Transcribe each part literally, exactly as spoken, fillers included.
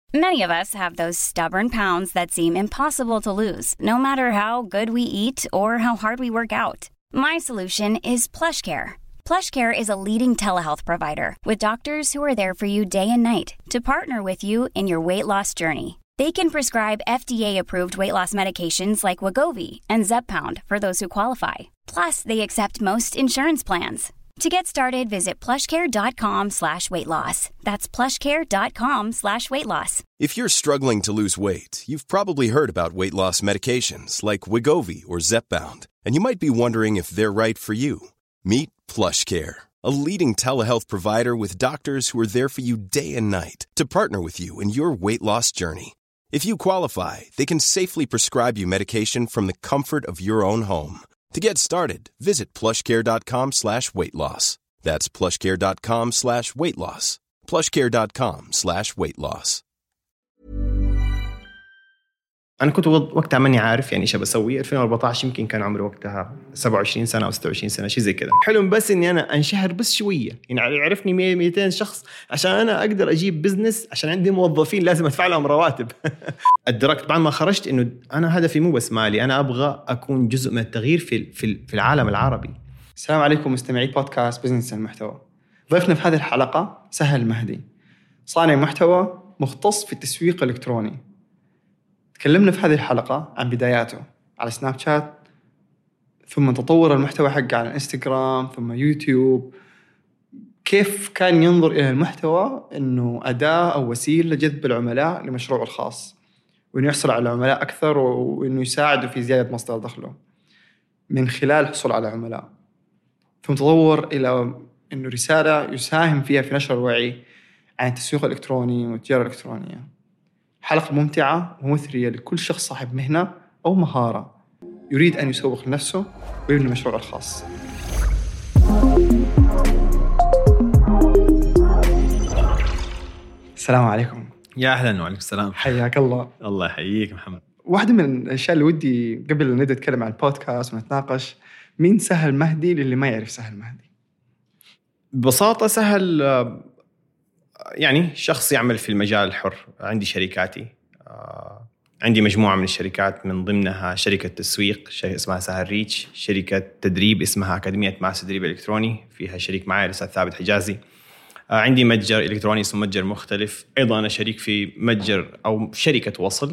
Many of us have those stubborn pounds that seem impossible to lose, no matter how good we eat or how hard we work out. My solution is PlushCare. PlushCare is a leading telehealth provider with doctors who are there for you day and night to partner with you in your weight loss journey. They can prescribe F D A-approved weight loss medications like Wegovy and Zepbound for those who qualify. Plus, they accept most insurance plans. To get started, visit plushcare.com slash weight loss. That's plushcare.com slash weight loss. If you're struggling to lose weight, you've probably heard about weight loss medications like Wegovy or Zepbound, and you might be wondering if they're right for you. Meet PlushCare, a leading telehealth provider with doctors who are there for you day and night to partner with you in your weight loss journey. If you qualify, they can safely prescribe you medication from the comfort of your own home. To get started, visit plushcare.com slash weight loss. That's plushcare.com slash weight loss. plushcare.com slash weight loss. أنا كنت وقتها ماني عارف يعني إيش بسوي. ألفين وأربعة عشر يمكن كان عمري وقتها سبعة وعشرين سنة أو ستة وعشرين سنة، شيء زي كذا. حلم بس إني أنا أنشهر بس شوية، يعني يعرفني مية ميتين شخص عشان أنا أقدر أجيب بزنس، عشان عندي موظفين لازم أدفع لهم رواتب. أدركت بعد ما خرجت إنه أنا هدفي مو بس مالي، أنا أبغى أكون جزء من التغيير في في في العالم العربي. السلام عليكم مستمعي بودكاست بزنس المحتوى. ضيفنا في هذه الحلقة سهل مهدي، صانع محتوى مختص في التسويق الإلكتروني. تكلمنا في هذه الحلقة عن بداياته على سناب شات، ثم تطور المحتوى حقه على انستغرام، ثم يوتيوب، كيف كان ينظر إلى المحتوى إنه أداة أو وسيلة لجذب العملاء لمشروعه الخاص، وإنه يحصل على عملاء أكثر، وإنه يساعده في زيادة مصدر دخله من خلال الحصول على عملاء. ثم تطور إلى إنه رسالة يساهم فيها في نشر الوعي عن التسويق الإلكتروني والتجارة الإلكترونية. حلقة ممتعة ومثرية لكل شخص صاحب مهنة أو مهارة يريد أن يسوق لنفسه ويبني مشروعه الخاص. السلام عليكم. يا أهلا وعليكم السلام. حياك الله. الله يحييك محمد. واحدة من الأشياء اللي ودي قبل أن نبدأ نتكلم عن البودكاست ونتناقش، مين سهل مهدي للي ما يعرف سهل مهدي؟ ببساطة سهل يعني شخص يعمل في المجال الحر. عندي شركاتي، عندي مجموعة من الشركات، من ضمنها شركة تسويق اسمها سهل ريتش، شركة تدريب اسمها أكاديمية ماس تدريب إلكتروني، فيها شريك معي الأستاذ ثابت حجازي. عندي متجر إلكتروني اسمه متجر مختلف، أيضا أنا شريك في متجر أو شركة وصل،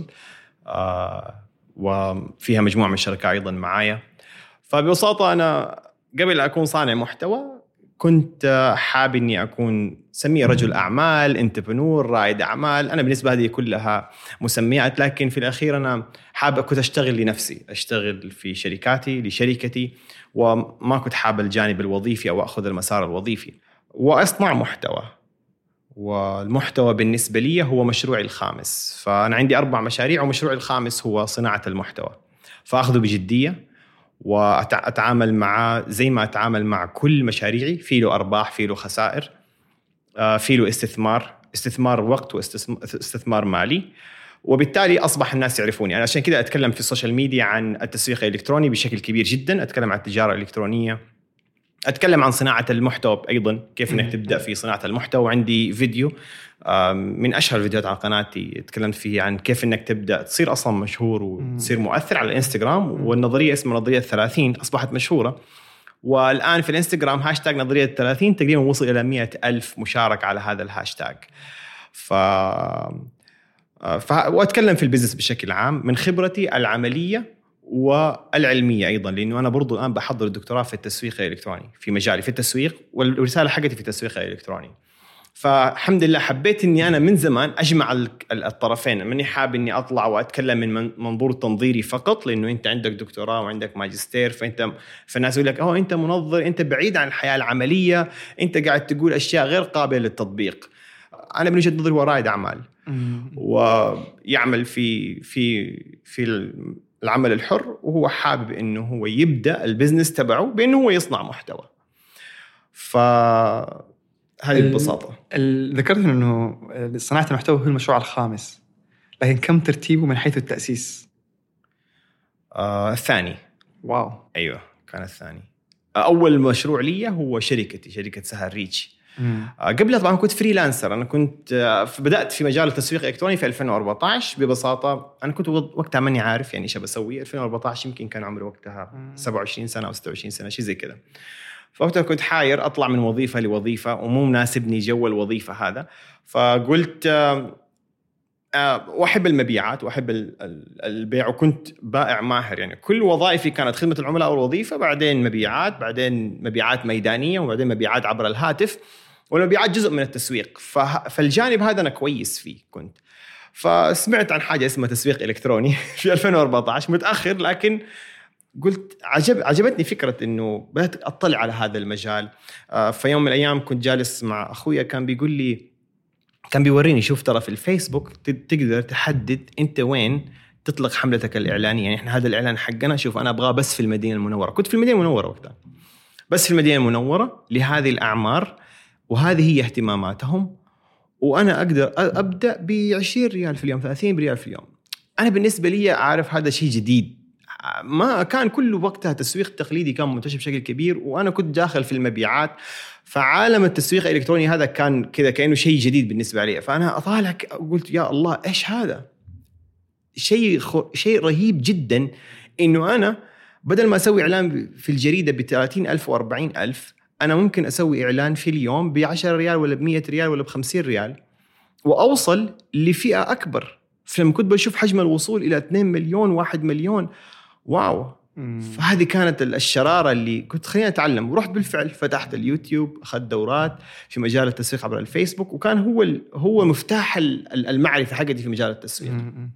وفيها مجموعة من الشركات أيضا معايا. فببساطة أنا قبل أكون صانع محتوى كنت حابب إني أكون سميه رجل أعمال، انتربرنور، رائد أعمال. أنا بالنسبة هذه كلها مسميات، لكن في الأخير أنا حابب كنت أشتغل لنفسي، أشتغل في شركاتي لشركتي، وما كنت حابب الجانب الوظيفي أو أخذ المسار الوظيفي وأصنع محتوى. والمحتوى بالنسبة لي هو مشروعي الخامس، فأنا عندي أربع مشاريع ومشروعي الخامس هو صناعة المحتوى. فأخذه بجدية وأتعامل معه زي ما أتعامل مع كل مشاريعي، في له أرباح، في له خسائر، في له استثمار، استثمار وقت واستثمار مالي. وبالتالي أصبح الناس يعرفوني. أنا عشان كده أتكلم في السوشيال ميديا عن التسويق الإلكتروني بشكل كبير جدا، أتكلم عن التجارة الإلكترونية، أتكلم عن صناعة المحتوى أيضا، كيف إنك تبدأ في صناعة المحتوى. وعندي فيديو من أشهر الفيديوهات على قناتي تكلمت فيه عن كيف إنك تبدأ تصير أصلا مشهور وتصير مؤثر على الإنستغرام. والنظرية اسمها نظرية الثلاثين، أصبحت مشهورة، والآن في الإنستغرام هاشتاج نظرية الثلاثين تقريبا وصل إلى مئة ألف مشاركة على هذا الهاشتاج. ف... ف... وأتكلم في البيزنس بشكل عام من خبرتي العملية والعلمية أيضا، لأنه أنا برضو الآن بحضر الدكتوراه في التسويق الإلكتروني في مجالي في التسويق، والرسالة حقتي في التسويق الإلكتروني. فالحمد لله حبيت إني أنا من زمان أجمع الطرفين، ماني حاب إني أطلع وأتكلم من منظور تنظيري فقط، لأنه أنت عندك دكتوراه وعندك ماجستير، فأنت فالناس يقول لك أوه أنت منظر، أنت بعيد عن الحياة العملية، أنت قاعد تقول أشياء غير قابلة للتطبيق. أنا من وجهة نظري هو رائد أعمال ويعمل في في في العمل الحر، وهو حابب إنه هو يبدأ البزنس تبعه بإنه هو يصنع محتوى. فهذه ببساطة. ذكرت إنه صناعة المحتوى هو المشروع الخامس، لكن كم ترتيبه من حيث التأسيس؟ آه الثاني. واو. أيوة كان الثاني. أول مشروع لي هو شركتي، شركة سهل ريتش. قبلها طبعا كنت فريلانسر. انا كنت بدات في مجال التسويق الالكتروني في ألفين وأربعة عشر. ببساطه انا كنت وقتها ماني عارف يعني ايش بسوي. ألفين وأربعة عشر يمكن كان عمري وقتها سبعة وعشرين سنه او ستة وعشرين سنه شيء زي كذا. فوقتها كنت حاير اطلع من وظيفه لوظيفه ومو مناسبني جو الوظيفه هذا. فقلت واحب المبيعات واحب البيع وكنت بائع ماهر. يعني كل وظائفي كانت خدمه العملاء والوظيفه، بعدين مبيعات، بعدين مبيعات ميدانيه، وبعدين مبيعات عبر الهاتف، والمبيعات جزء من التسويق. فالجانب هذا انا كويس فيه كنت. فسمعت عن حاجه اسمها تسويق الكتروني في ألفين وأربعة عشر متاخر، لكن قلت عجب عجبتني فكره انه بدأت اطلع على هذا المجال. في يوم من الايام كنت جالس مع اخويا كان بيقول لي كان بيوريني شوف ترى في الفيسبوك تقدر تحدد انت وين تطلق حملتك الإعلانية. يعني احنا هذا الإعلان حقنا شوف أنا أبغاه بس في المدينة المنورة. كنت في المدينة المنورة وقتها، بس في المدينة المنورة لهذه الأعمار، وهذه هي اهتماماتهم، وأنا أقدر أبدأ بعشرين ريال في اليوم، ثلاثين ريال في اليوم. أنا بالنسبة لي أعرف هذا شيء جديد، ما كان كل وقتها تسويق تقليدي كان منتشر بشكل كبير، وأنا كنت داخل في المبيعات. فعالم التسويق الإلكتروني هذا كان كذا كأنه شيء جديد بالنسبة لي. فأنا أطالع قلت يا الله إيش هذا، شيء خ... شيء رهيب جدا، إنه أنا بدل ما أسوي إعلان في الجريدة بثلاثين ألف وأربعين ألف، أنا ممكن أسوي إعلان في اليوم بعشرة ريال ولا بمية ريال ولا بخمسين ريال، وأوصل لفئة أكبر. فلما كنت بشوف حجم الوصول إلى اثنين مليون واحد مليون، واو. مم. فهذه كانت الشرارة اللي كنت خليني أتعلم، ورحت بالفعل فتحت اليوتيوب، أخذت دورات في مجال التسويق عبر الفيسبوك، وكان هو هو مفتاح المعرفة حقتي في مجال التسويق. مم.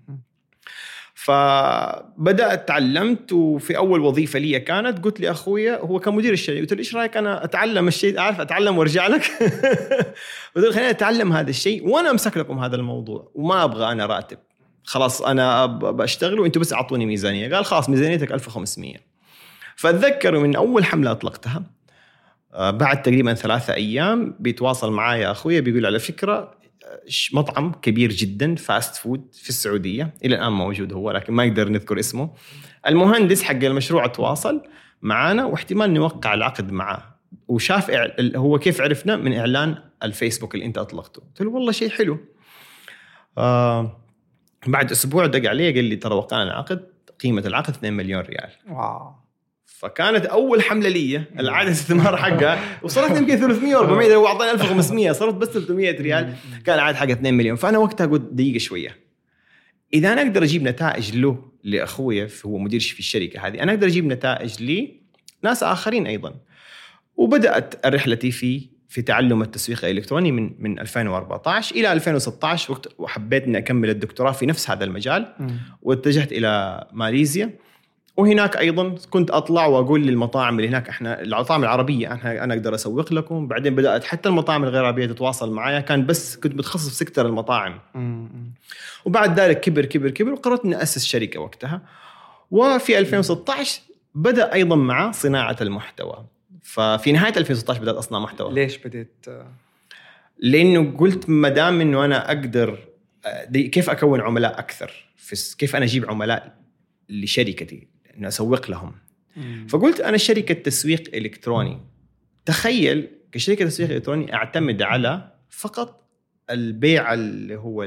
فبدأت تعلمت، وفي أول وظيفة لي كانت قلت لي أخويا هو كان مدير الشركة، قلت له إيش رأيك أنا أتعلم الشيء، أعرف أتعلم وأرجع لك. قلت له خليني أتعلم هذا الشيء وأنا أمسك لكم هذا الموضوع، وما أبغى أنا راتب، خلاص أنا بشتغل وإنتوا بس أعطوني ميزانية. قال خلاص ميزانيتك ألف وخمسمية. فأتذكر من أول حملة أطلقتها بعد تقريبا ثلاثة أيام بيتواصل معايا أخويا بيقول على فكرة مطعم كبير جدا فاست فود في السعودية، إلى الآن موجود هو لكن ما يقدر نذكر اسمه، المهندس حق المشروع تواصل معانا واحتمال نوقع العقد معاه، وشاف هو كيف عرفنا من إعلان الفيسبوك اللي أنت أطلقته. قلت له والله شيء حلو. آه بعد أسبوع دق عليه قال لي ترى وقعنا العقد، قيمة العقد اثنين مليون ريال. واو. فكانت أول حملة لي العادة الاستثمار حقها، وصرت يمكن ثلاثمية وأربعمية وأعطاني ألف وخمسمية، صرت بس ثلاثمية ريال، كان العادة حقها اثنين مليون. فأنا وقتها قلت دقيقة شوية، إذا أنا أقدر أجيب نتائج له لأخويا هو مدير في الشركة هذه، أنا أقدر أجيب نتائج لي ناس آخرين أيضا. وبدأت رحلتي في في تعلم التسويق الإلكتروني من من ألفين وأربعة عشر إلى ألفين وستة عشر، وقت وحبيت إني أكمل الدكتوراه في نفس هذا المجال، واتجهت إلى ماليزيا. وهناك أيضا كنت أطلع وأقول للمطاعم اللي هناك، إحنا المطاعم العربية أنا أنا أقدر أسوق لكم. بعدين بدأت حتى المطاعم الغير عربية تتواصل معايا، كان بس كنت متخصص في سيكتور المطاعم. وبعد ذلك كبر كبر كبر وقررت إني أسس شركة وقتها. وفي ألفين وستة عشر بدأ أيضا مع صناعة المحتوى. ففي نهاية ألفين وستة عشر بدأت أصنع محتوى. ليش بديت؟ لأنه قلت مدام إنه أنا أقدر كيف أكون عملاء أكثر، كيف أنا أجيب عملاء لشركتي إنه أسوق لهم. مم. فقلت أنا شركة تسويق إلكتروني، تخيل كشركة تسويق إلكتروني أعتمد على فقط البيع اللي هو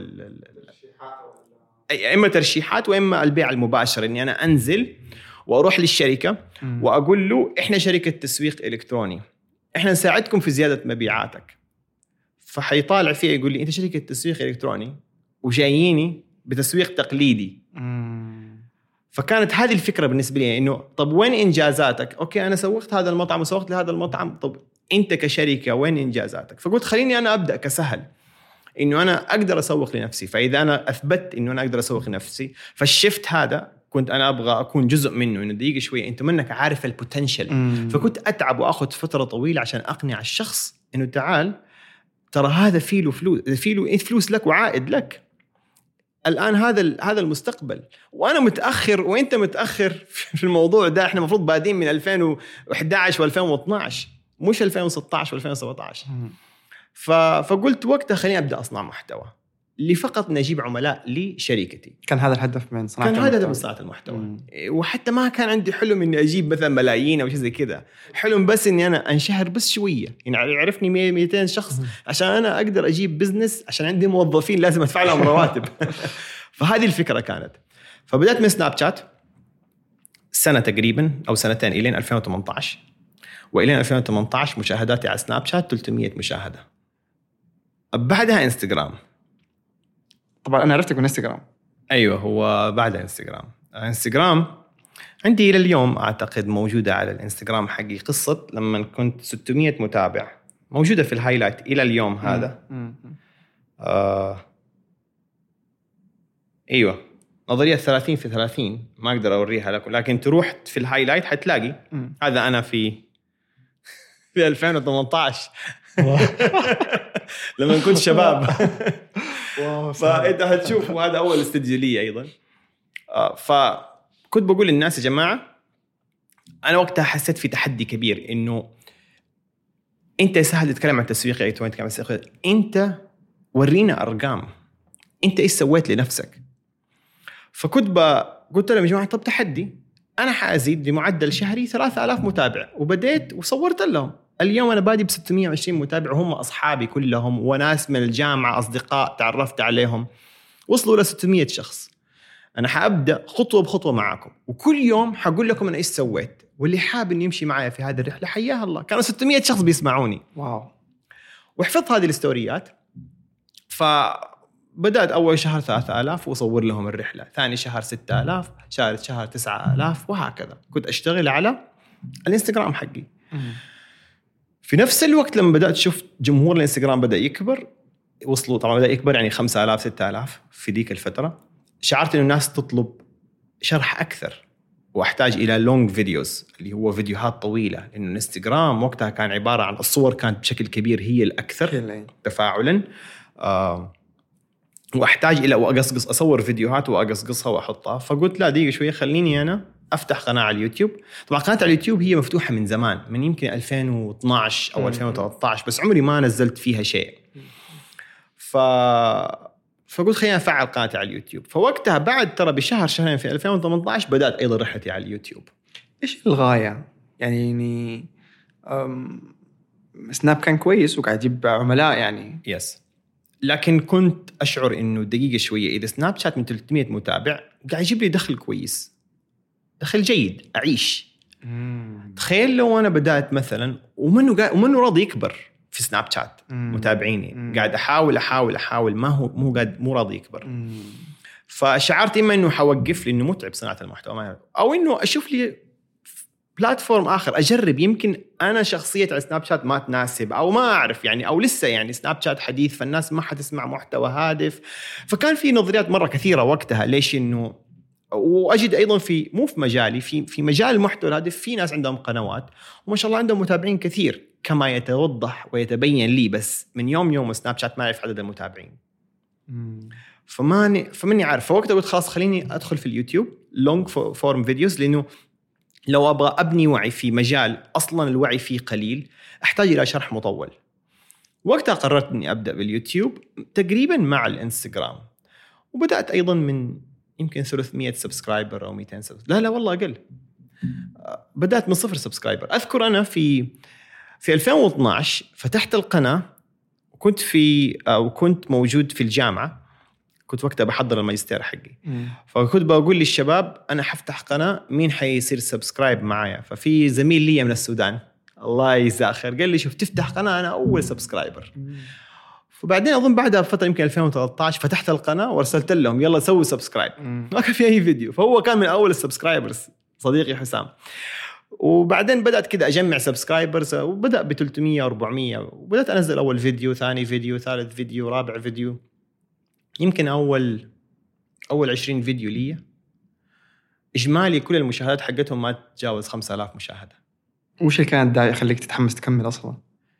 إما ترشيحات وإما البيع المباشر، إني أنا أنزل وأروح للشركة مم. وأقول له إحنا شركة تسويق إلكتروني، إحنا نساعدكم في زيادة مبيعاتك. فحيطالع فيه يقول لي أنت شركة تسويق إلكتروني وجاييني بتسويق تقليدي. مم. فكانت هذه الفكرة بالنسبة لي، إنه طب وين إنجازاتك؟ أوكي أنا سوقت هذا المطعم وسوقت لهذا المطعم، طب أنت كشركة وين إنجازاتك؟ فقلت خليني أنا أبدأ كسهل، إنه أنا أقدر أسوق لنفسي. فإذا أنا أثبت إنه أنا أقدر أسوق لنفسي، فالشفت هذا كنت أنا أبغى أكون جزء منه، إنه دقيقة شوية أنت منك عارف البوتنشل. فكنت أتعب وأخذ فترة طويلة عشان أقنع الشخص إنه تعال ترى هذا فيه له فلوس، فيه له فلوس لك وعائد لك. الآن هذا هذا المستقبل، وأنا متأخر وأنت متأخر في الموضوع ده. إحنا مفروض بادين من ألفين وإحدى عشر وألفين واثني عشر مش ألفين وستة عشر وألفين وسبعة عشر. فقلت وقتها خليني أبدأ أصنع محتوى. اللي فقط نجيب عملاء لشركتي. كان هذا الهدف من صناعة كان المحتوى. هذا هدف صناعة المحتوى. مم. وحتى ما كان عندي حلم إني أجيب مثلا ملايين أو شيء زي كذا، حلم بس إني أنا أنشهر بس شوية، يعني يعرفني مئتين شخص عشان أنا أقدر أجيب بزنس، عشان عندي موظفين لازم أدفع لهم رواتب. فهذه الفكرة كانت. فبدأت من سناب شات سنة تقريبا أو سنتين إلين ألفين وثمانية عشر، وإلين ألفين وثمانية عشر مشاهداتي على سناب شات ثلاثمية مشاهدة. بعدها انستغرام. طبعا أنا عرفتك من انستغرام. أيوة، هو بعد انستغرام. انستغرام عندي إلى اليوم أعتقد موجودة على الانستغرام حقي قصة لما كنت ستمية متابع، موجودة في الهايلايت إلى اليوم هذا. آه أيوة، نظرية ثلاثين في ثلاثين ما أقدر أوريها لكم، لكن تروح في الهايلايت حتلاقي مم. هذا أنا في في ألفين وثمانية عشر لما كنت شباب. فأنت هتشوف هذا أول استديو لي أيضا. آه فكنت بقول للناس يا جماعة، أنا وقتها حسيت في تحدي كبير، إنه أنت سهل تتكلم عن تسويق إلكتروني، أنت ورينا أرقام، أنت إيش سويت لنفسك. فكنت قلت لهم يا جماعة طب تحدي، أنا حأزيد بمعدل شهري ثلاثة آلاف متابع، وبديت وصورت لهم. اليوم أنا بادي بستمية وعشرين متابع، وهم أصحابي كلهم وناس من الجامعة، أصدقاء تعرفت عليهم، وصلوا لستمية شخص. أنا حأبدأ خطوة بخطوة معاكم، وكل يوم حقول لكم أنا إيش سويت، واللي حاب إن يمشي معايا في هذه الرحلة حياها الله. كانوا ستمية شخص بيسمعوني. واو. وحفظت هذه الاستوريات. فبدأت أول شهر ثلاثة آلاف وصور لهم الرحلة، ثاني شهر ستة آلاف، شهر شهر تسعة آلاف، وهكذا. كنت أشتغل على الانستغرام حقي. مم. في نفس الوقت لما بدأت شفت جمهور الانستغرام بدأ يكبر، وصلوا طبعا بدأ يكبر يعني خمسة آلاف ستة آلاف في ذيك الفترة، شعرت إنه الناس تطلب شرح أكثر، وأحتاج إلى لونج فيديوز اللي هو فيديوهات طويلة، لأنه الانستغرام وقتها كان عبارة عن الصور كانت بشكل كبير هي الأكثر تفاعلا. آه وأحتاج إلى وأقصقص أصور فيديوهات وأقصقصها وأحطها. فقلت لا دقيقة شوية، خليني أنا أفتح قناة على اليوتيوب. طبعا قناة على اليوتيوب هي مفتوحة من زمان، من يمكن ألفين واثني عشر أو ألفين وثلاثة عشر، بس عمري ما نزلت فيها شيء. ف... فقلت خليني أفعل قناتي على اليوتيوب. فوقتها بعد ترى بشهر شهرين في ألفين وثمانية عشر بدأت أيضا رحلتي على اليوتيوب. إيش الغاية؟ يعني سناب كان كويس وقاعد يجيب عملاء يعني. يس. لكن كنت أشعر إنه دقيقة شوية، إذا سناب شات من ثلاثمية متابع قاعد يجيب لي دخل كويس، دخل جيد أعيش. مم. تخيل لو أنا بدأت مثلا ومنه قا... ومنه راضي يكبر في سناب شات متابعيني، مم. قاعد أحاول أحاول أحاول ما هو مو قاعد مو راضي يكبر. مم. فشعرت إما إنه حوقف لي، إنه متعب صناعة المحتوى، أو إنه أشوف لي بلاتفورم آخر أجرب. يمكن أنا شخصية على سناب شات ما تناسب، أو ما أعرف يعني، أو لسه يعني سناب شات حديث فالناس ما حتسمع محتوى هادف. فكان في نظريات مرة كثيرة وقتها ليش إنه، وأجد أيضا في مو في مجالي في في مجال المحتوى الهادف في ناس عندهم قنوات وما شاء الله عندهم متابعين كثير كما يتوضح ويتبين لي، بس من يوم يوم سناب شات ما يعرف عدد المتابعين. فماني فماني عارف. فوقتها قلت خلاص خليني أدخل في اليوتيوب لونج فورم فيديوز، لأنه لو أبغى أبني وعي في مجال أصلاً الوعي فيه قليل أحتاج إلى شرح مطول. وقتها قررت أني أبدأ باليوتيوب تقريباً مع الإنستغرام، وبدأت أيضاً من يمكن ثلاثمية سبسكرايبر أو مئتين سبسكرايبر. لا لا والله أقل، بدأت من صفر سبسكرايبر. أذكر أنا في في ألفين واثني عشر فتحت القناة، وكنت في أو كنت موجود في الجامعة، كنت وقتها بحضر الماجستير حقي. مم. فكنت بقول للشباب أنا حفتح قناة، مين حيصير سبسكرايب معايا؟ ففي زميل لي من السودان الله يزاخر قال لي شوف تفتح قناة، أنا أول سبسكرايبر. مم. فبعدين أظن بعدها بفترة يمكن ألفين وثلاثة عشر فتحت القناة وارسلت لهم يلا سووا سبسكرايب. مم. ما كان في أي فيديو، فهو كان من أول السبسكرايبرز صديقي حسام. وبعدين بدأت كده أجمع سبسكرايبرز، وبدأ ب ثلاثمية وأربعمية، وبدأت أنزل أول فيديو، ثاني فيديو، ثالث فيديو، رابع فيديو. يمكن أول أول عشرين فيديو لي إجمالي كل المشاهدات حقتهم ما تتجاوز خمسة آلاف مشاهدة. وش اللي كان داعي يخليك تتحمس تكمل أصلاً؟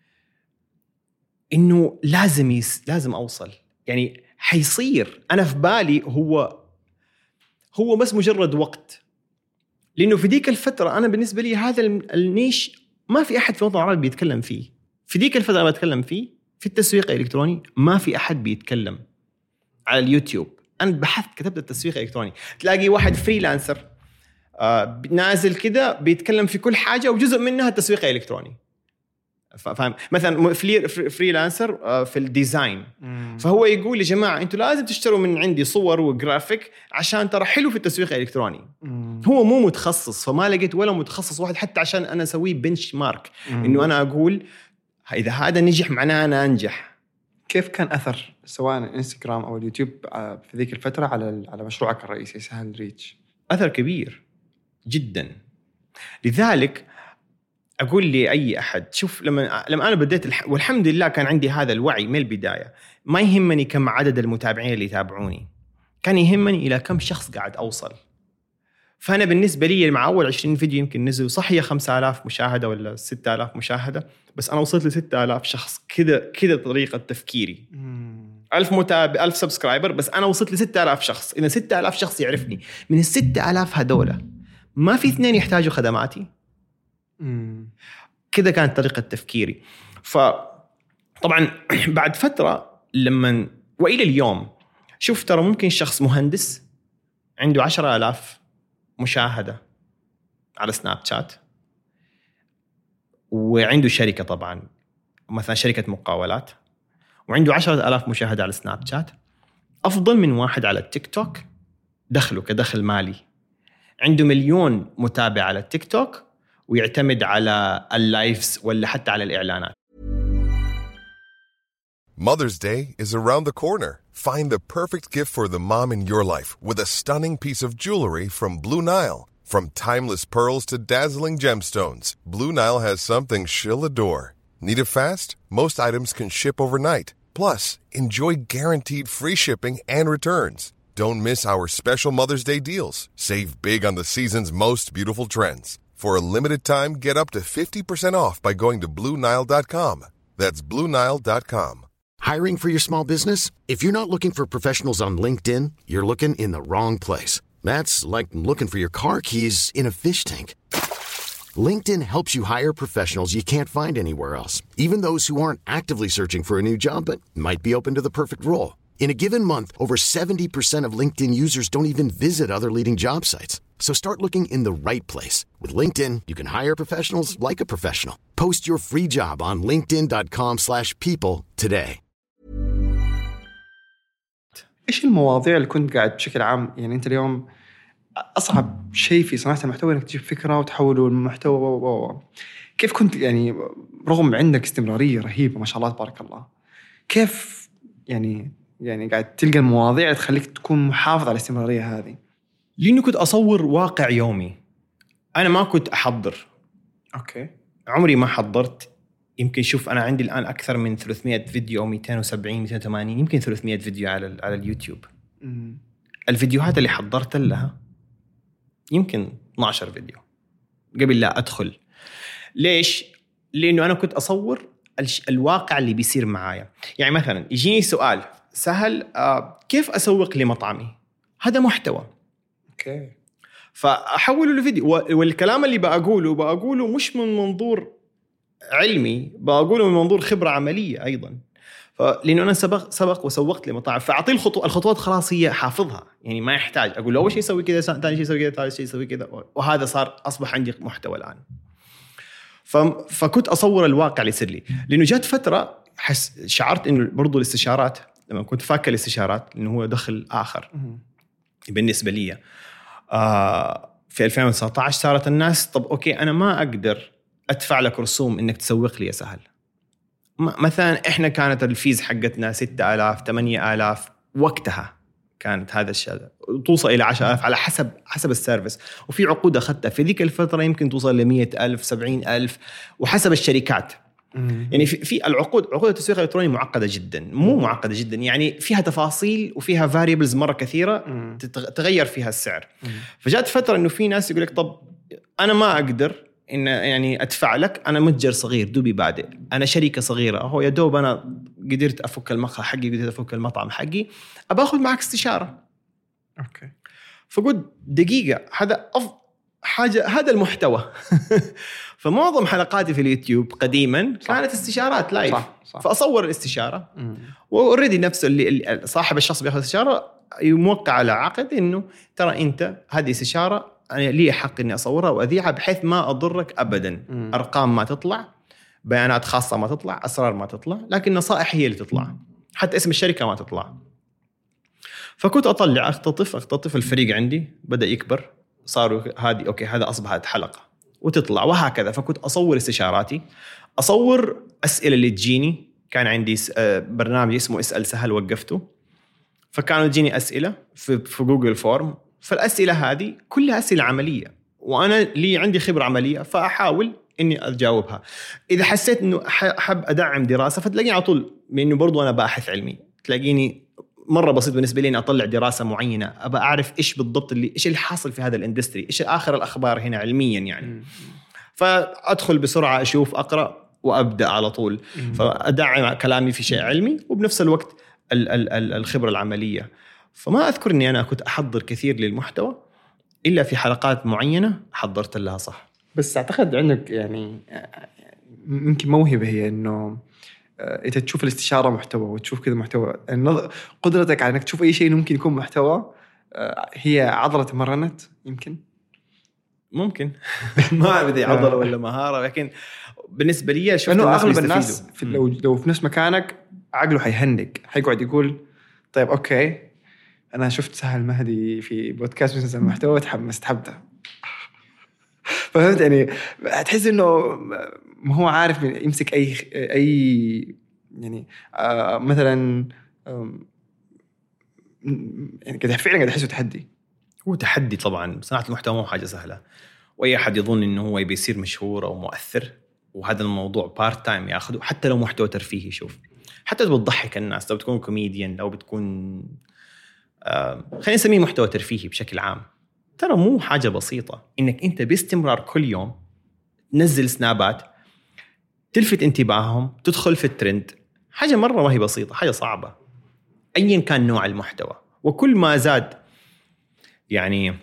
إنه لازم يس لازم أوصل، يعني حيصير. أنا في بالي هو هو بس مجرد وقت، لأنه في ديك الفترة أنا بالنسبة لي هذا النيش ما في أحد في الوطن العربي بيتكلم فيه. في ديك الفترة أنا بتكلم فيه في التسويق الإلكتروني ما في أحد بيتكلم. على اليوتيوب. أنا بحثت كتبت التسويق الإلكتروني، تلاقي واحد فريلانسر آه نازل كده بيتكلم في كل حاجة وجزء منها التسويق الإلكتروني. فاهم؟ مثلا فريلانسر آه في الديزاين، مم. فهو يقول يا جماعة أنتوا لازم تشتروا من عندي صور وجرافيك عشان ترى حلو في التسويق الإلكتروني. مم. هو مو متخصص، فما لقيت ولا متخصص واحد حتى عشان أنا أسوي بنش مارك، مم. إنه أنا أقول إذا هذا نجح معناه أنا أنجح. كيف كان أثر سواء الانستغرام أو اليوتيوب في ذيك الفترة على على مشروعك الرئيسي سهل ريتش؟ أثر كبير جدا. لذلك أقول لي أي أحد شوف، لما لما أنا بديت الح... والحمد لله كان عندي هذا الوعي من البداية، ما يهمني كم عدد المتابعين اللي يتابعوني، كان يهمني إلى كم شخص قاعد أوصل. فأنا بالنسبة لي مع أول عشرين فيديو يمكن نزلوا صح هي خمسة آلاف مشاهدة ولا ستة آلاف مشاهدة، بس أنا وصلت لستة آلاف شخص. كذا كذا طريقة تفكيري. ألف متابع ألف سبسكرايبر، بس أنا وصلت لستة آلاف شخص. إذا ستة آلاف شخص يعرفني، من الستة آلاف هدولة ما في اثنين يحتاجوا خدماتي. كذا كانت طريقة تفكيري. فطبعا بعد فترة لما وإلى اليوم شوف ترى ممكن شخص مهندس عنده عشرة آلاف مشاهدة على سناب شات وعنده شركة، طبعا مثلا شركة مقاولات، وعنده عشرة آلاف مشاهدة على سناب شات، أفضل من واحد على التيك توك دخله كدخل مالي عنده مليون متابع على التيك توك ويعتمد على اللايفز ولا حتى على الإعلانات. Mother's Day is around the corner. Find the perfect gift for the mom in your life with a stunning piece of jewelry from Blue Nile. From timeless pearls to dazzling gemstones, Blue Nile has something she'll adore. Need it fast? Most items can ship overnight. Plus, enjoy guaranteed free shipping and returns. Don't miss our special Mother's Day deals. Save big on the season's most beautiful trends. For a limited time, get up to fifty percent off by going to blue nile dot com. That's blue nile dot com. Hiring for your small business? If you're not looking for professionals on LinkedIn, you're looking in the wrong place. That's like looking for your car keys in a fish tank. LinkedIn helps you hire professionals you can't find anywhere else, even those who aren't actively searching for a new job but might be open to the perfect role. In a given month, over seventy percent of LinkedIn users don't even visit other leading job sites. So start looking in the right place. With LinkedIn, you can hire professionals like a professional. Post your free job on linkedin dot com slash people today. إيش المواضيع اللي كنت قاعد بشكل عام، يعني أنت اليوم أصعب شيء في صناعة المحتوى إنك تجيب فكرة وتحوله للمحتوى، كيف كنت يعني رغم عندك استمرارية رهيبة ما شاء الله تبارك الله، كيف يعني يعني قاعد تلقى المواضيع تخليك تكون محافظ على الاستمرارية هذه؟ لأنه كنت أصور واقع يومي، أنا ما كنت أحضر. أوكي. عمري ما حضرت. يمكن شوف أنا عندي الآن أكثر من ثلاثمية فيديو أو مئتين وسبعين مئتين وثمانين يمكن ثلاثمية فيديو على على اليوتيوب. مم. الفيديوهات اللي حضرت لها يمكن اثنا عشر فيديو قبل لا أدخل. ليش؟ لأنه أنا كنت أصور الواقع اللي بيصير معايا. يعني مثلا يجيني سؤال سهل، آه كيف أسوق لمطعمي؟ هذا محتوى. أوكي. فأحوله لفيديو، والكلام اللي بقوله بقوله مش من منظور علمي، بقوله من منظور خبرة عملية أيضا. لأنه أنا سبق سبق وسوقت لمطاعم، فأعطيه الخطوات الخطوات خلاص هي حافظها، يعني ما يحتاج أقول له أول شيء يسوي كذا، ثاني شيء يسوي كذا، ثالث شيء يسوي كذا، وهذا صار أصبح عندي محتوى الآن. فكنت أصور الواقع اللي يصير لي. لأنه جات فترة حس شعرت إنه برضو الاستشارات، لما كنت فاكر الاستشارات إنه هو دخل آخر بالنسبة لي. آه في ألفين وتسعة عشر صارت الناس طب أوكي أنا ما أقدر أدفع لك رسوم إنك تسوق لي يا سهل. مثلا إحنا كانت الفيز حقتنا ستة آلاف ثمانية آلاف وقتها، كانت هذا الشيء توصل إلى عشرة آلاف على حسب حسب السيرفيس، وفي عقود أخذتها في ذيك الفترة يمكن توصل لمية ألف سبعين ألف وحسب الشركات. يعني في, في العقود عقود التسويق الإلكتروني معقدة جدا، مو معقدة جدا يعني فيها تفاصيل وفيها variables مرة كثيرة تغير فيها السعر. فجاءت فترة إنه في ناس يقول لك طب أنا ما أقدر إن يعني أدفع لك، أنا متجر صغير دوبي بادئ، أنا شركة صغيرة أهو يا دوب أنا قدرت أفك المقهى حقي، قدرت أفك المطعم حقي، أبى أخذ معك استشارة. أوكي. فقلت دقيقة هذا أف... حاجه هذا المحتوى. فمعظم حلقاتي في اليوتيوب قديما صح. كانت استشارات لايف صح. صح. فاصور الاستشاره واوريدي نفسه اللي صاحب الشخص بياخذ استشاره يوقع على عقد انه ترى انت هذه استشاره انا لي حق اني اصورها واذيعها بحيث ما اضرك ابدا. مم. ارقام ما تطلع، بيانات خاصه ما تطلع، اسرار ما تطلع، لكن نصائح هي اللي تطلع، حتى اسم الشركه ما تطلع. فكنت اطلع اختطف اختطف الفريق عندي بدا يكبر، صاروا هذه اوكي هذا اصبحت حلقه وتطلع وهكذا. فكنت اصور استشاراتي، اصور اسئله اللي تجيني. كان عندي برنامج اسمه اسال سهل وقفته، فكانوا تجيني اسئله في في جوجل فورم. فالاسئله هذه كلها اسئله عمليه وانا لي عندي خبره عمليه فاحاول اني اجاوبها. اذا حسيت انه احب ادعم دراسه فتلاقيني على طول، لانه برضو انا باحث علمي، تلاقيني مره بسيط بالنسبه لي اني اطلع دراسه معينه ابى اعرف ايش بالضبط اللي ايش اللي حاصل في هذا الاندستري، ايش اخر الاخبار هنا علميا يعني. فادخل بسرعه اشوف اقرا وابدا على طول. فادعم كلامي في شيء علمي وبنفس الوقت ال- ال- ال- الخبره العمليه. فما اذكر اني انا كنت احضر كثير للمحتوى الا في حلقات معينه حضرت لها صح. بس اعتقد عندك يعني يمكن موهبه هي انه انت تشوف الاستشاره محتوى وتشوف كذا محتوى. قدرتك على انك تشوف اي شيء ممكن يكون محتوى هي عضله تمرنت يمكن ممكن ما اعرف اذا عضله ولا مهاره، لكن بالنسبه لي شفت انه اغلب الناس في لو لو في نفس مكانك عقله حيهنق، حيقعد يقول طيب اوكي انا شفت سهل مهدي في بودكاست بزنس المحتوى تحمست حبته. فهمت يعني تحس انه ما هو عارف يمسك اي اي يعني آه مثلا يعني كده فعلا قاعد احسه تحدي. هو تحدي طبعا، صناعه المحتوى مو حاجه سهله، واي احد يظن انه هو بيصير مشهور او مؤثر وهذا الموضوع بارت تايم ياخذه، حتى لو محتوى ترفيهي. شوف حتى لو بتضحك الناس، لو بتكون كوميديان، لو بتكون آه خلينا نسميه محتوى ترفيهي بشكل عام، ترى مو حاجه بسيطه انك انت باستمرار كل يوم تنزل سنابات تلفت انتباههم تدخل في الترند. حاجه مره ما هي بسيطه، حاجه صعبه ايا كان نوع المحتوى. وكل ما زاد يعني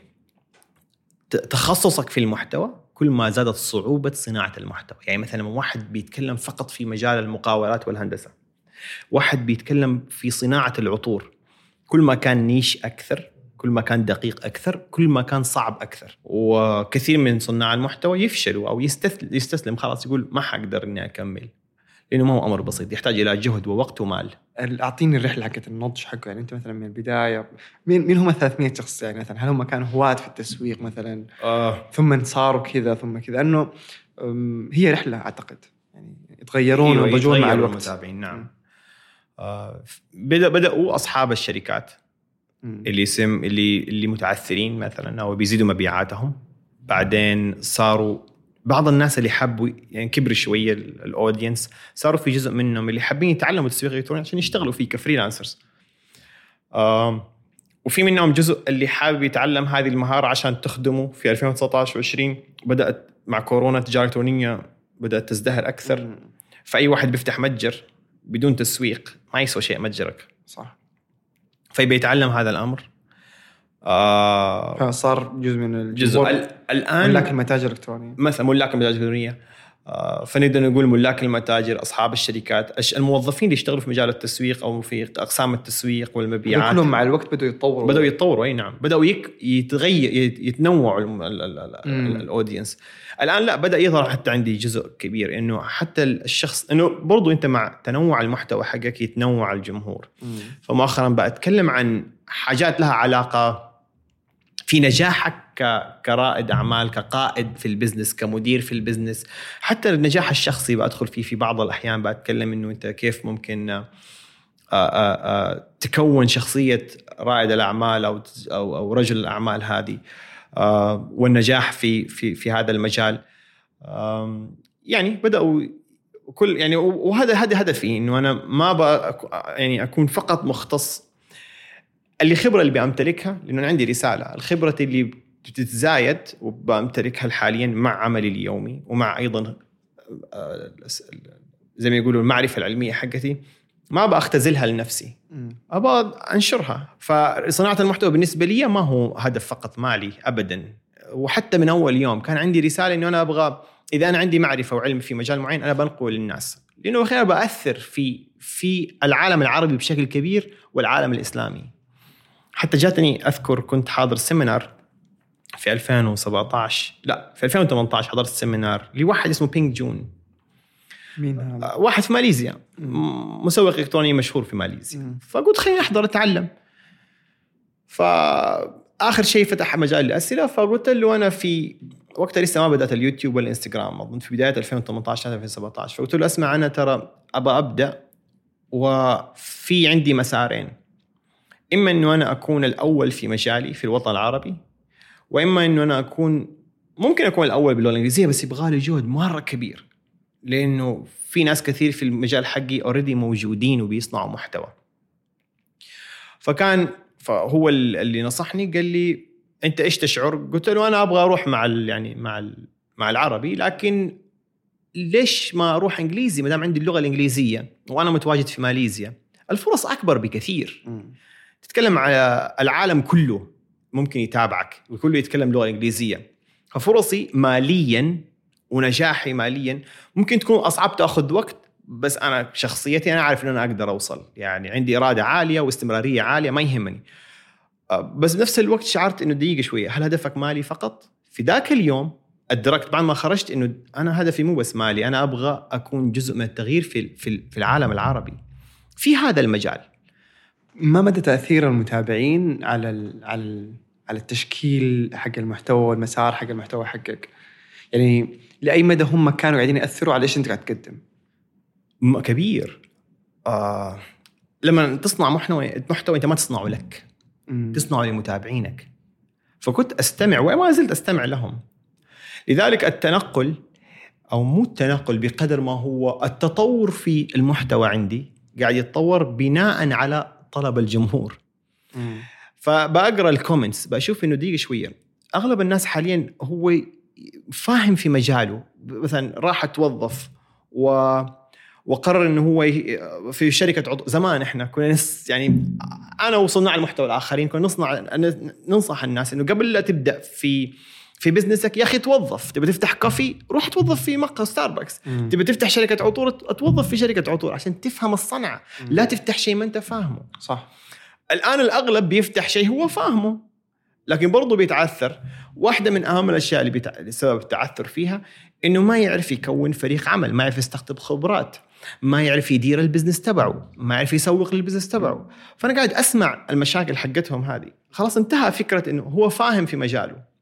تخصصك في المحتوى كل ما زادت صعوبة صناعة المحتوى. يعني مثلا واحد بيتكلم فقط في مجال المقاولات والهندسة، واحد بيتكلم في صناعة العطور، كل ما كان نيش أكثر، كل ما كان دقيق أكثر، كل ما كان صعب أكثر. وكثير من صناع المحتوى يفشلوا أو يستسلم, يستسلم خلاص، يقول ما حقدر إني أكمل، لأنه ما هو أمر بسيط، يحتاج إلى جهد ووقت ومال. أعطيني الرحلة حقت النضج حقه. يعني أنت مثلا من البداية مين مين هم ثلاثمية شخص؟ يعني مثلا هل هم كانوا هواة في التسويق مثلا آه. ثم صاروا كذا ثم كذا؟ أنه هي رحلة أعتقد يعني يتغيرون ويبجون مع الوقت. المتابعين نعم. آه بدأ بدأوا أصحاب الشركات م. اللي سم اللي اللي متعثرين مثلا أو بيزيدوا مبيعاتهم، بعدين صاروا بعض الناس اللي حبوا يعني كبر شوية الأودينس، صاروا في جزء منهم اللي حابين يتعلموا التسويق الإلكتروني عشان يشتغلوا فيه كفريلانسرز. آه وفي منهم جزء اللي حابب يتعلم هذه المهارة عشان تخدمه في ألفين وتسعة عشر وعشرين. بدأت مع كورونا التجارة الإلكترونية بدأت تزدهر أكثر، فأي واحد بيفتح متجر بدون تسويق ما يسوى شيء متجرك صح، فيبي يتعلم هذا الأمر. آه فصار جزء من الجزء الآن ملاك المتاجر الإلكترونية مثلا ملاك المتاجر الإلكترونية. آه فنقدر نقول ملاك المتاجر، أصحاب الشركات، الموظفين اللي يشتغلوا في مجال التسويق أو في أقسام التسويق والمبيعات، كلهم مع الوقت بدأوا يتطوروا بدأوا يتطوروا أي نعم، بدأوا يك يتغير يتنوعوا الأودينس. الآن لا بدأ يظهر حتى عندي جزء كبير إنه حتى الشخص إنه برضو أنت مع تنوع المحتوى حقك يتنوع الجمهور. مم. فمؤخرا بقى أتكلم عن حاجات لها علاقة في نجاحك كرائد أعمال، كقائد في البزنس، كمدير في البزنس، حتى النجاح الشخصي بأدخل فيه في بعض الأحيان. بأتكلم إنه أنت كيف ممكن آآ آآ تكون شخصية رائد الأعمال أو أو, أو رجل الأعمال هذه، والنجاح في في في هذا المجال. يعني بدأوا كل يعني وهذا هذا هدفي إنه أنا ما بقى يعني أكون فقط مختص اللي خبرة اللي بأمتلكها، لأنه عندي رسالة. الخبرة اللي بتتزايد وبأمتلكها حاليا مع عملي اليومي ومع أيضا زي ما يقولوا المعرفة العلمية حقتي ما بأختزلها لنفسي، أبغى أنشرها. فصناعة المحتوى بالنسبة لي ما هو هدف فقط مالي أبدا، وحتى من أول يوم كان عندي رسالة إنه أنا أبغى إذا أنا عندي معرفة وعلم في مجال معين أنا بنقله للناس، لأنه خير بأثر في في العالم العربي بشكل كبير والعالم الإسلامي. حتى جاتني أذكر كنت حاضر سيمينار في ألفين وسبعة عشر لا في ألفين وثمانية عشر حضرت سيمينار لواحد اسمه بينج جون. مين هذا؟ واحد في ماليزيا، مسوق إلكتروني مشهور في ماليزيا. فقلت خليني أحضر أتعلم. فآخر شيء فتح مجال الأسئلة، فقلت له أنا في وقتها لسه ما بدأت اليوتيوب والإنستغرام، أظن في بداية ألفين وثمانية عشر ألفين وسبعة عشر. فقلت له أسمع أنا ترى أبى أبدأ وفي عندي مسارين، إما أنه أنا أكون الأول في مجالي في الوطن العربي، وإما أنه أنا أكون ممكن أكون الأول باللغة الإنجليزية، بس يبغى لي جهد مرة كبير، لأنه في ناس كثير في المجال حقي already موجودين وبيصنعوا محتوى. فكان فهو اللي نصحني قال لي أنت إيش تشعر؟ قلت له أنا أبغى أروح مع ال يعني مع ال مع العربي، لكن ليش ما أروح إنجليزي ما دام عندي اللغة الإنجليزية وأنا متواجد في ماليزيا؟ الفرص أكبر بكثير. م. تتكلم على العالم كله ممكن يتابعك وكله يتكلم لغة إنجليزية، ففرصي ماليا ونجاحي ماليا ممكن تكون أصعب، تأخذ وقت، بس أنا شخصيتي أنا عارف إن أنا أقدر أوصل، يعني عندي إرادة عالية واستمرارية عالية ما يهمني. بس بنفس الوقت شعرت إنه دقيقة شوية، هل هدفك مالي فقط؟ في ذاك اليوم أدركت بعد ما خرجت إنه أنا هدفي مو بس مالي، أنا أبغى أكون جزء من التغيير في في العالم العربي في هذا المجال. ما مدى تأثير المتابعين على ال على ال على التشكيل حق المحتوى والمسار حق المحتوى حقك؟ يعني لأي مدى هم كانوا قاعدين يأثروا على إيش أنت قاعد تقدم؟ كبير. آه لما تصنع محتوى محتوى أنت ما تصنعه لك، م. تصنعه لمتابعينك. فكنت أستمع وما زلت أستمع لهم. لذلك التنقل أو مو التنقل بقدر ما هو التطور في المحتوى عندي قاعد يتطور بناء على طلب الجمهور. م. فبقرأ الكومنتس بشوف إنه دقيقة شوية أغلب الناس حاليا هو فاهم في مجاله، مثلا راح توظف و وقرر إنه هو في شركة عضو. زمان إحنا كنا نس يعني أنا وصناع المحتوى الآخرين كنا نصنع ننصح الناس إنه قبل لا تبدأ في في بزنسك يا أخي توظف. تبي تفتح كافي روح توظف في مقهى ستاربكس. م. تبي تفتح شركة عطور توظف في شركة عطور عشان تفهم الصنعة. م. لا تفتح شيء ما أنت فاهمه. صح. الآن الأغلب بيفتح شيء هو فاهمه لكن برضو بيتعثر. واحدة من أهم الأشياء اللي بتع... سبب التعثر فيها إنه ما يعرف يكون فريق عمل، ما يعرف يستقطب خبرات، ما يعرف يدير البزنس تبعه، ما يعرف يسوق للبزنس تبعه. فأنا قاعد أسمع المشاكل حقتهم هذه. خلاص انتهى فكرة إنه هو فاهم في مجاله،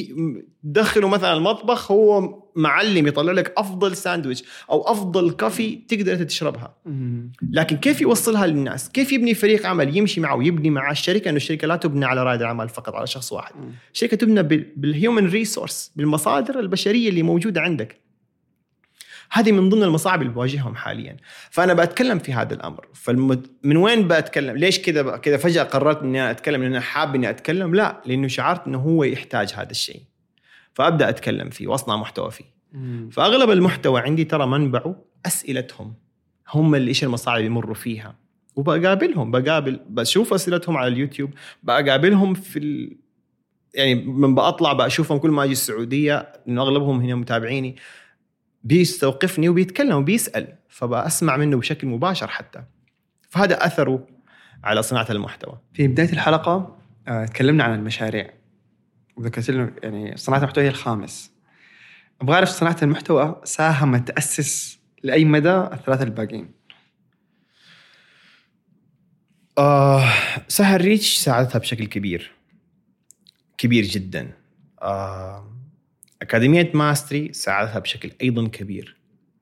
دخلوا مثلا المطبخ هو معلم يطلع لك أفضل ساندويتش أو أفضل كافي تقدر تشربها. لكن كيف يوصلها للناس؟ كيف يبني فريق عمل يمشي معه ويبني مع الشركة؟ إنه الشركة لا تبنى على رائد العمل فقط على شخص واحد. الشركة تبنى بالهيومن ريسورس، بالمصادر البشرية اللي موجودة عندك. هذه من ضمن المصاعب اللي بواجههم حاليا. فأنا بأتكلم في هذا الأمر. فالمد... من وين بأتكلم؟ ليش كذا كذا فجأة قررت إني أنا أتكلم لأن أنا حاب إني أتكلم؟ لا، لأنه شعرت إنه هو يحتاج هذا الشيء، فأبدأ أتكلم فيه وأصنع محتوى فيه. مم. فأغلب المحتوى عندي ترى منبعه أسئلتهم، هم اللي إيش المصاعب يمروا فيها، وبقابلهم بقابل بشوف أسئلتهم على اليوتيوب، بقابلهم في ال... يعني من بأطلع بأشوفهم كل ما أجي السعودية، إنه أغلبهم هنا متابعيني، بيستوقفني وبيتكلم وبيسأل، فبأسمع منه بشكل مباشر حتى. فهذا أثره على صناعة المحتوى. في بداية الحلقة آه، تكلمنا عن المشاريع وذكرت لنا يعني صناعة المحتوى هي الخامس. أبغى أعرف صناعة المحتوى ساهمت تأسس لأي مدى الثلاثة الباقين؟ آه سهل ريتش ساعدتها بشكل كبير كبير جدا. آه أكاديمية ماستري ساعدتها بشكل أيضا كبير.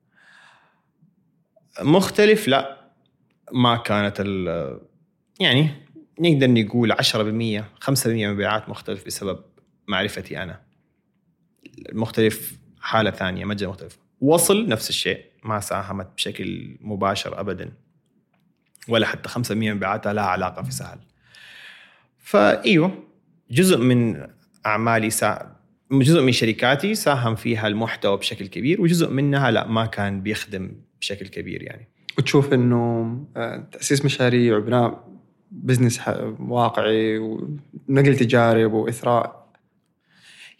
مختلف لا، ما كانت ال يعني نقدر نقول عشرة بالمية خمسة بالمية مبيعات مختلف بسبب معرفتي أنا. المختلف حالة ثانية، مجال مختلف. وصل نفس الشيء، ما ساهمت بشكل مباشر أبدا، ولا حتى خمسة بالمية مبيعاتها لها علاقة في سهل. فأيوه جزء من أعمالي سا... جزء من شركاتي ساهم فيها المحتوى بشكل كبير، وجزء منها لا ما كان بيخدم بشكل كبير يعني. وتشوف إنه تأسيس مشاريع وبناء بزنس واقعي ونقل تجارب وإثراء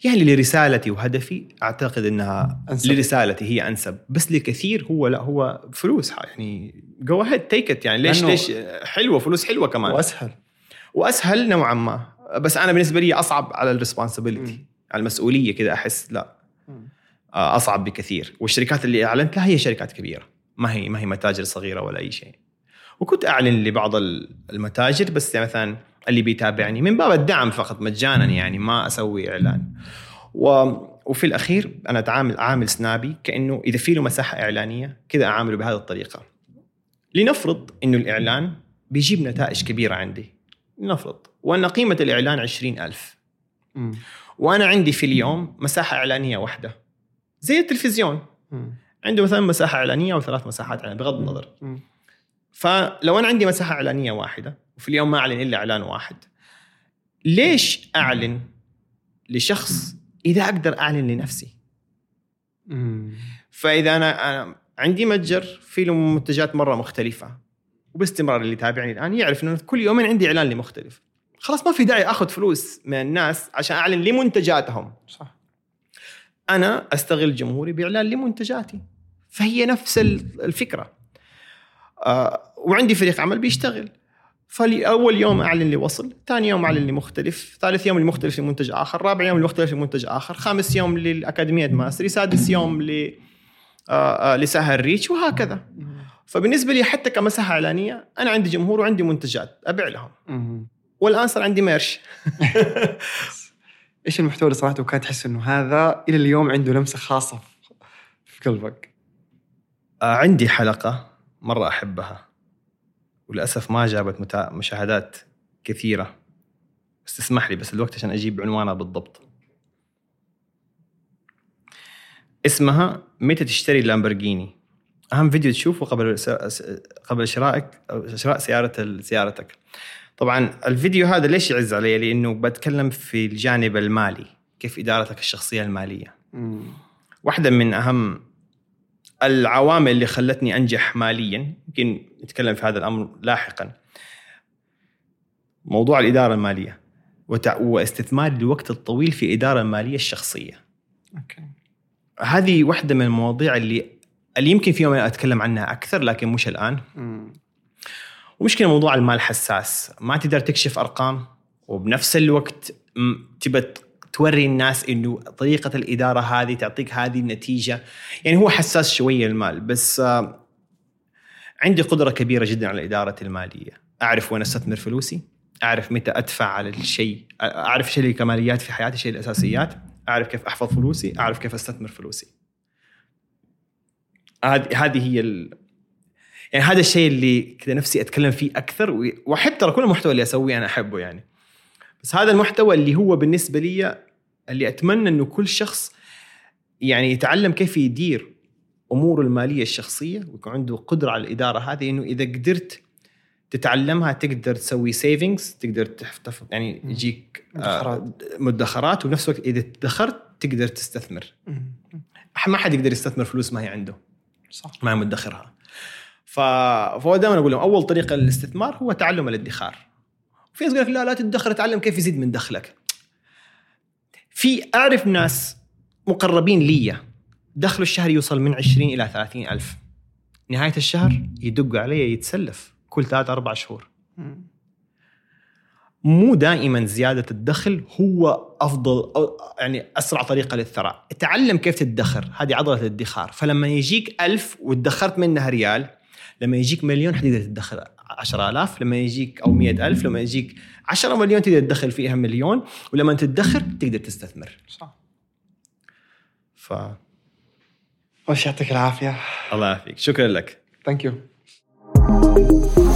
يعني لرسالتي وهدفي أعتقد أنها أنسب. لرسالتي هي أنسب، بس لكثير هو لا هو فلوس يعني go ahead take it يعني ليش ليش حلوة فلوس حلوة كمان وأسهل وأسهل نوعا ما. بس أنا بالنسبة لي أصعب على الريسبونسابيلتي على المسؤولية كده أحس لا أصعب بكثير. والشركات اللي أعلنت لها هي شركات كبيرة ما هي ما هي متاجر صغيرة ولا أي شيء. وكنت أعلن لبعض المتاجر بس يعني مثلا اللي بيتابعني من باب الدعم فقط مجانا يعني ما أسوي إعلان. و... وفي الأخير أنا أتعامل أعامل سنابي كأنه إذا في له مساحة إعلانية كذا أعامله بهذه الطريقة. لنفرض إنه الإعلان بيجيب نتائج كبيرة عندي لنفرض وأن قيمة الإعلان عشرين ألف م. وأنا عندي في اليوم مساحة إعلانية واحدة زي التلفزيون م. عنده مثلا مساحة إعلانية أو ثلاث مساحات إعلانية بغض النظر م. فلو أنا عندي مساحة إعلانية واحدة وفي اليوم ما أعلن إلا إعلان واحد ليش أعلن لشخص إذا أقدر أعلن لنفسي؟ م. فإذا أنا, أنا عندي متجر في له منتجات مرة مختلفة وباستمرار اللي تابعني الآن يعرف أنه كل يومين عندي إعلان لي مختلف خلاص ما في داعي أخذ فلوس من الناس عشان أعلن لمنتجاتهم. صح. أنا أستغل جمهوري بإعلان لمنتجاتي فهي نفس الفكرة. آه وعندي فريق عمل بيشتغل فلي أول يوم أعلن لي وصل ثاني يوم أعلن لي مختلف ثالث يوم المختلف لمنتج آخر رابع يوم المختلف لمنتج آخر خامس يوم للأكاديمية ماستري سادس يوم ل آه لسهر ريتش وهكذا. فبالنسبة لي حتى كمساحة إعلانية أنا عندي جمهور وعندي منتجات أبيع لهم والآن صار عندي ميرش. إيش المحتوى اللي صراحة وكانت تحس إنه هذا إلى اليوم عنده لمسة خاصة في قلبك؟ آه عندي حلقة مرة أحبها وللأسف ما جابت متا... مشاهدات كثيرة بس تسمح لي بس الوقت عشان أجيب عنوانها بالضبط. اسمها متى تشتري لامبورغيني أهم فيديو تشوفه قبل قبل شرائك أو شراء سيارة سيارتك. طبعا الفيديو هذا ليش يعز علي لأنه بتكلم في الجانب المالي كيف إدارتك الشخصية المالية. مم. واحدة من أهم العوامل اللي خلتني أنجح ماليا يمكن نتكلم في هذا الأمر لاحقا موضوع الإدارة المالية وتع... واستثمار الوقت الطويل في إدارة المالية الشخصية. أوكي. هذه واحدة من المواضيع اللي اللي يمكن في يوم أتكلم عنها أكثر لكن مش الآن. مم. ومشكلة موضوع المال حساس ما تقدر تكشف أرقام وبنفس الوقت تبى توري الناس إنه طريقة الإدارة هذه تعطيك هذه النتيجة يعني هو حساس شوية المال بس عندي قدرة كبيرة جدا على إدارة المالية. أعرف وين أستثمر فلوسي أعرف متى أدفع على الشيء أعرف شيء الكماليات في حياتي شيء الأساسيات أعرف كيف أحفظ فلوسي أعرف كيف أستثمر فلوسي. هذه هذه هي ال... يعني هذا الشيء اللي كده نفسي أتكلم فيه أكثر وأحب ترى كل المحتوى اللي أسويه أنا أحبه يعني بس هذا المحتوى اللي هو بالنسبة لي اللي أتمنى أنه كل شخص يعني يتعلم كيف يدير أمور المالية الشخصية ويكون عنده قدرة على الإدارة هذه إنه إذا قدرت تتعلمها تقدر تسوي سيفينجز تقدر تحتفظ يعني يجيك مدخرات, آه مدخرات وبنفس الوقت إذا تدخرت تقدر تستثمر. ما حد يقدر يستثمر فلوس ما هي عنده صح ما هي مدخرها. فهو دائما أقول لهم أول طريقة للاستثمار هو تعلم الادخار. وفي ناس يقول لك لا لا تدخر تعلم كيف يزيد من دخلك. في أعرف ناس مقربين لي دخل الشهر يوصل من عشرين إلى ثلاثين ألف نهاية الشهر يدق عليه يتسلف كل ثلاثة أربع شهور. مو دائما زيادة الدخل هو أفضل يعني أسرع طريقة للثراء. تعلم كيف تدخر هذه عضلة الادخار. فلما يجيك ألف وادخرت منها ريال لما يجيك مليون حتقدر تدخر عشرة آلاف لما يجيك أو مئة ألف لما يجيك عشرة مليون تقدر تدخل فيها مليون ولما تدخر تقدر تستثمر. صح. ف وش يعطيك العافية. الله يعافيك شكرا لك. Thank you.